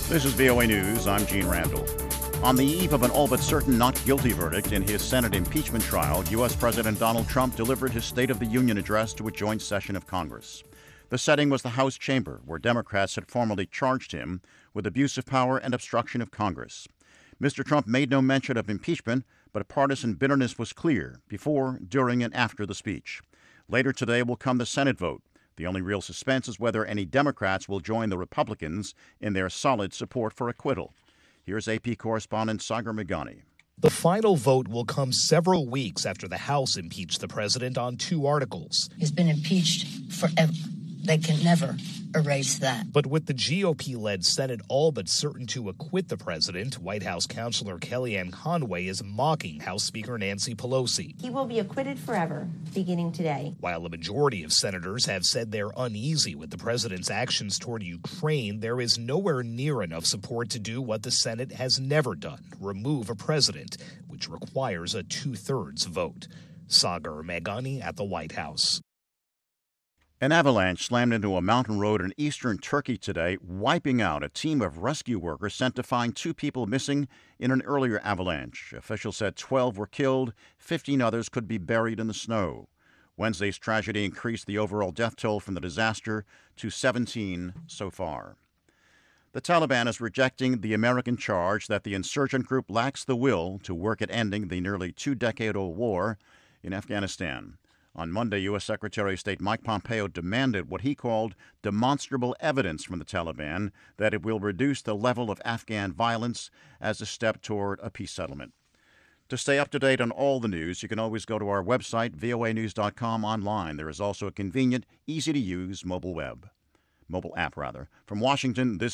This is VOA News. I'm Gene Randall. On the eve of an all but certain not guilty verdict in his Senate impeachment trial, U.S. President Donald Trump delivered his State of the Union address to a joint session of Congress. The setting was the House chamber, where Democrats had formally charged him with abuse of power and obstruction of Congress. Mr. Trump made no mention of impeachment, but partisan bitterness was clear before, during, and after the speech. Later today will come the Senate vote. The only real suspense is whether any Democrats will join the Republicans in their solid support for acquittal. Here's AP correspondent Sagar Meghani. The final vote will come several weeks after the House impeached the president on 2 articles. He's been impeached forever. They can never erase that. But with the GOP-led Senate all but certain to acquit the president, White House Counselor Kellyanne Conway is mocking House Speaker Nancy Pelosi. He will be acquitted forever, beginning today. While a majority of senators have said they're uneasy with the president's actions toward Ukraine, there is nowhere near enough support to do what the Senate has never done, remove a president, which requires a 2/3 vote. Sagar Meghani at the White House. An avalanche slammed into a mountain road in eastern Turkey today, wiping out a team of rescue workers sent to find 2 people missing in an earlier avalanche. Officials said 12 were killed, 15 others could be buried in the snow. Wednesday's tragedy increased the overall death toll from the disaster to 17 so far. The Taliban is rejecting the American charge that the insurgent group lacks the will to work at ending the nearly 2-decade-old war in Afghanistan. On Monday, U.S. Secretary of State Mike Pompeo demanded what he called demonstrable evidence from the Taliban that it will reduce the level of Afghan violence as a step toward a peace settlement. To stay up to date on all the news, you can always go to our website, voanews.com online. There is also a convenient, easy-to-use mobile app. From Washington, this